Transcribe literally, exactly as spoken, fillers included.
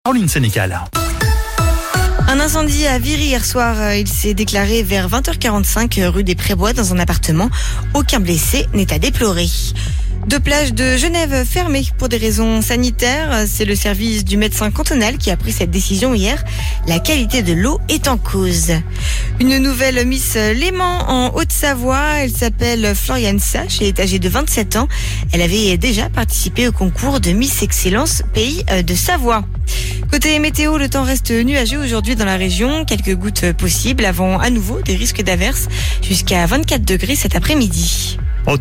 Pauline Sénécal. Un incendie à Viry hier soir. Il s'est déclaré vers vingt heures quarante-cinq rue des Prébois dans un appartement. Aucun blessé n'est à déplorer. Deux plages de Genève fermées pour des raisons sanitaires. C'est le service du médecin cantonal qui a pris cette décision hier. La qualité de l'eau est en cause. Une nouvelle Miss Léman en Haute-Savoie. Elle s'appelle Floriane Sach et est âgée de vingt-sept ans. Elle avait déjà participé au concours de Miss Excellence Pays de Savoie. Côté météo, le temps reste nuageux aujourd'hui dans la région. Quelques gouttes possibles avant à nouveau des risques d'averses jusqu'à vingt-quatre degrés cet après-midi.